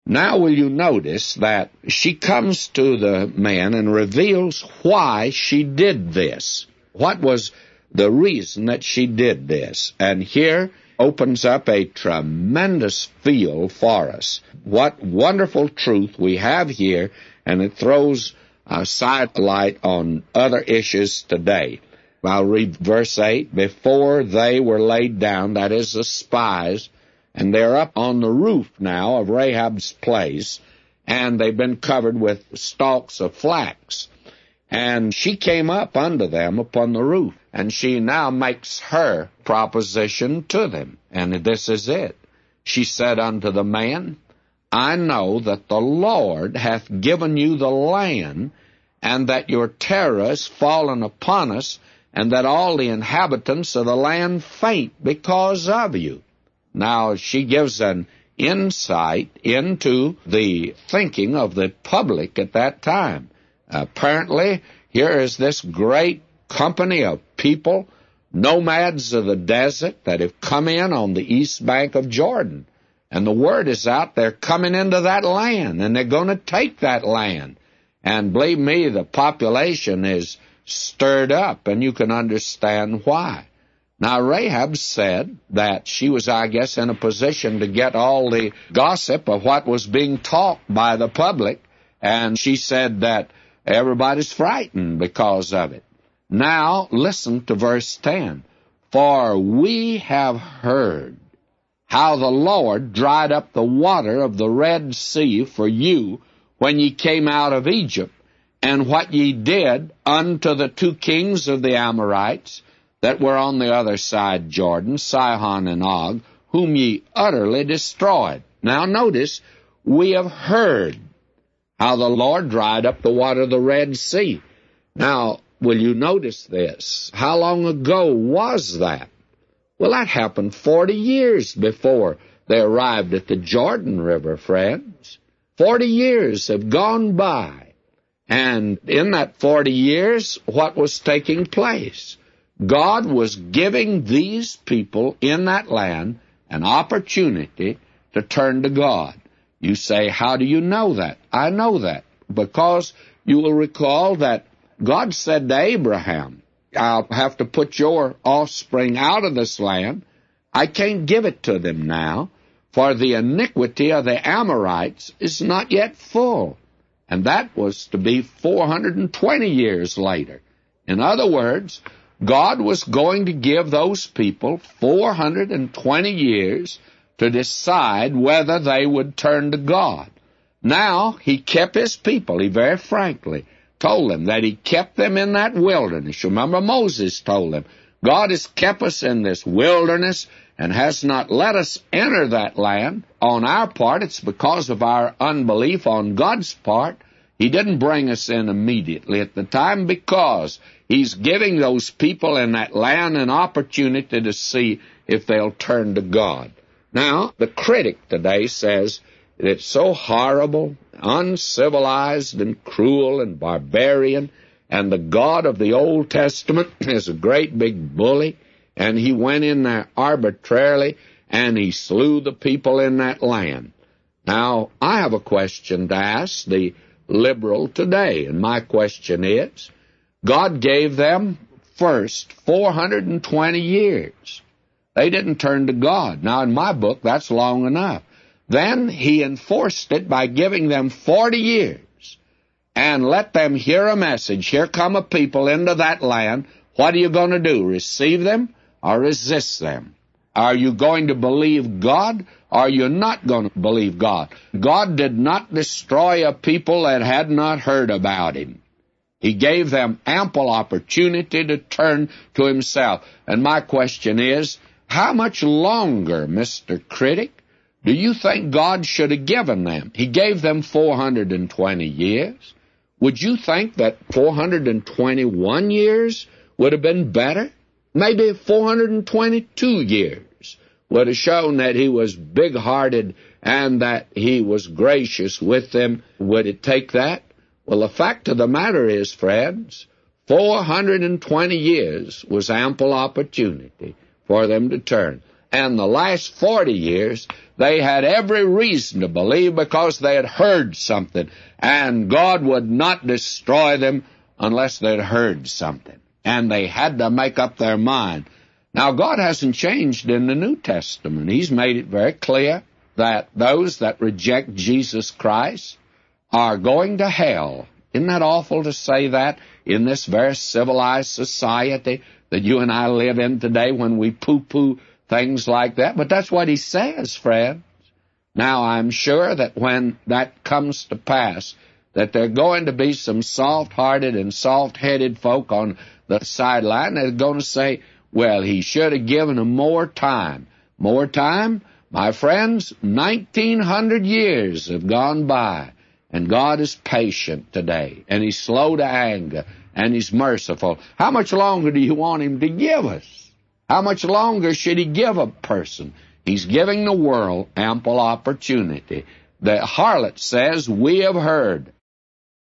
Now will you notice that she comes to the man and reveals why she did this. What was the reason that she did this? And here opens up a tremendous field for us. What wonderful truth we have here, and it throws a sidelight on other issues today. I'll read verse 8. Before they were laid down, that is the spies, and they're up on the roof now of Rahab's place, and they've been covered with stalks of flax. And she came up unto them upon the roof, and she now makes her proposition to them. And this is it. She said unto the man, I know that the Lord hath given you the land, and that your terror is fallen upon us, and that all the inhabitants of the land faint because of you. Now, she gives an insight into the thinking of the public at that time. Apparently, here is this great company of people, nomads of the desert, that have come in on the east bank of Jordan. And the word is out, they're coming into that land, and they're going to take that land. And believe me, the population is stirred up, and you can understand why. Now, Rahab said that she was, I guess, in a position to get all the gossip of what was being talked by the public, and she said that everybody's frightened because of it. Now, listen to verse 10. For we have heard how the Lord dried up the water of the Red Sea for you when ye came out of Egypt, and what ye did unto the two kings of the Amorites that were on the other side Jordan, Sihon and Og, whom ye utterly destroyed. Now notice, we have heard how the Lord dried up the water of the Red Sea. Now, will you notice this? How long ago was that? Well, that happened 40 years before they arrived at the Jordan River, friends. 40 years have gone by. And in that 40 years, what was taking place? God was giving these people in that land an opportunity to turn to God. You say, how do you know that? I know that because you will recall that God said to Abraham, I'll have to put your offspring out of this land. I can't give it to them now, for the iniquity of the Amorites is not yet full. And that was to be 420 years later. In other words, God was going to give those people 420 years to decide whether they would turn to God. Now, he kept his people. He very frankly told them that he kept them in that wilderness. Remember, Moses told them, God has kept us in this wilderness and has not let us enter that land. On our part, it's because of our unbelief. On God's part, he didn't bring us in immediately at the time because he's giving those people in that land an opportunity to see if they'll turn to God. Now, the critic today says that it's so horrible, uncivilized, and cruel, and barbarian, and the God of the Old Testament is a great big bully, and he went in there arbitrarily, and he slew the people in that land. Now, I have a question to ask the liberal today, and my question is, God gave them first 420 years. They didn't turn to God. Now, in my book, that's long enough. Then he enforced it by giving them 40 years and let them hear a message. Here come a people into that land. What are you going to do? Receive them or resist them? Are you going to believe God or are you not going to believe God? God did not destroy a people that had not heard about him. He gave them ample opportunity to turn to himself. And my question is, how much longer, Mr. Critic, do you think God should have given them? He gave them 420 years. Would you think that 421 years would have been better? Maybe 422 years would have shown that he was big-hearted and that he was gracious with them. Would it take that? Well, the fact of the matter is, friends, 420 years was ample opportunity for them to turn. And the last 40 years, they had every reason to believe because they had heard something. And God would not destroy them unless they'd heard something. And they had to make up their mind. Now, God hasn't changed in the New Testament. He's made it very clear that those that reject Jesus Christ are going to hell. Isn't that awful to say that in this very civilized society that you and I live in today when we poo-poo things like that? But that's what he says, friends. Now, I'm sure that when that comes to pass, that there are going to be some soft-hearted and soft-headed folk on the sideline that are going to say, well, he should have given them more time. More time? My friends, 1,900 years have gone by, and God is patient today, and he's slow to anger, and he's merciful. How much longer do you want him to give us? How much longer should he give a person? He's giving the world ample opportunity. The harlot says, we have heard.